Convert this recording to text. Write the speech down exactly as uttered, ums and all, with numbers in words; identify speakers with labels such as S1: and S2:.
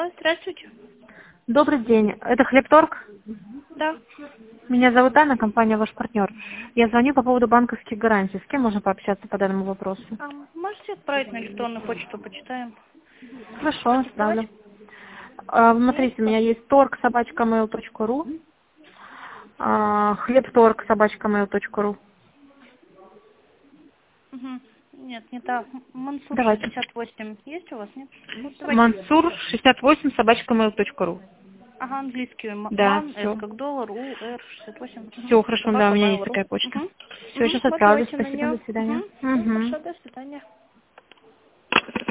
S1: Здравствуйте.
S2: Добрый день. Это Хлебторг?
S1: Да.
S2: Меня зовут Анна, компания «Ваш партнер». Я звоню по поводу банковских гарантий. С кем можно пообщаться по данному вопросу?
S1: А, можете отправить на электронную почту, почитаем?
S2: Хорошо,
S1: Давайте.
S2: отправлю. А,
S1: Есть
S2: смотрите, у
S1: что?
S2: меня есть торг собачка мэйл точка ру, а, хлебторг собачка мэйл точка ру.
S1: Угу. Нет, не так. Мансур
S2: Давайте.
S1: шестьдесят восемь есть у вас, нет? Ну, давайте.
S2: Мансур шестьдесят восемь собачка мэйл точка ру.
S1: Ага, английский. М-
S2: Да,
S1: Ман, С
S2: все.
S1: как доллар, У, Р, шестьдесят восемь. Угу.
S2: Все, хорошо, да, у
S1: Собака,
S2: меня есть
S1: Mail.ru.
S2: такая почта.
S1: Угу.
S2: Все,
S1: Угу.
S2: сейчас
S1: Вот
S2: отправлю.
S1: давайте на
S2: Спасибо,
S1: нее.
S2: до свидания.
S1: Угу. Все,
S2: Угу.
S1: хорошо, до свидания.